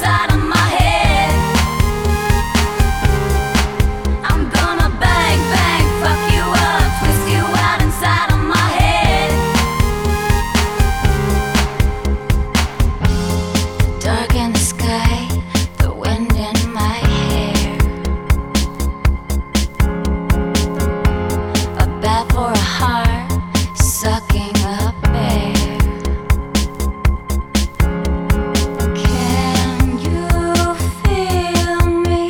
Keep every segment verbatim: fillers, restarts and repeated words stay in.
inside of my head. I'm gonna bang, bang, fuck you up, twist you out inside of my head. Dark in the sky, the wind in my hair. A bat for a heart, sucking up air. Can you feel me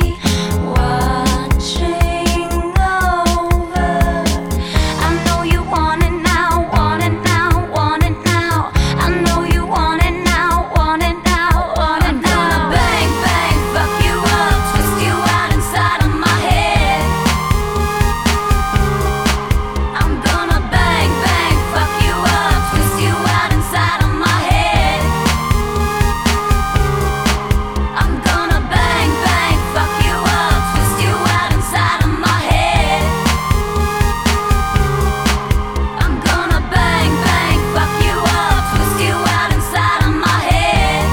watching over? I know you want it now, want it now, want it now. I know you want it now, want it now, want it now. I'm gonna bang, bang, fuck you up, twist you out inside of my head. I'm gonna bang, bang, fuck you up, twist you out inside of my head. I'm gonna bang, bang, fuck you up, twist you out inside of my head. I'm gonna bang, bang, fuck you up, twist you out inside of my head.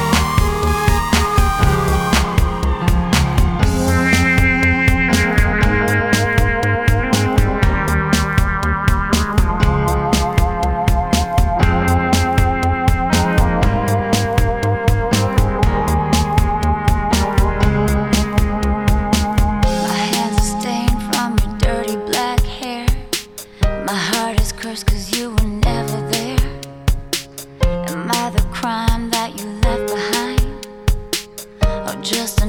My hands are stained from your dirty black hair. My heart is cursed 'cause you were never there. Am I the crime that you left behind, or just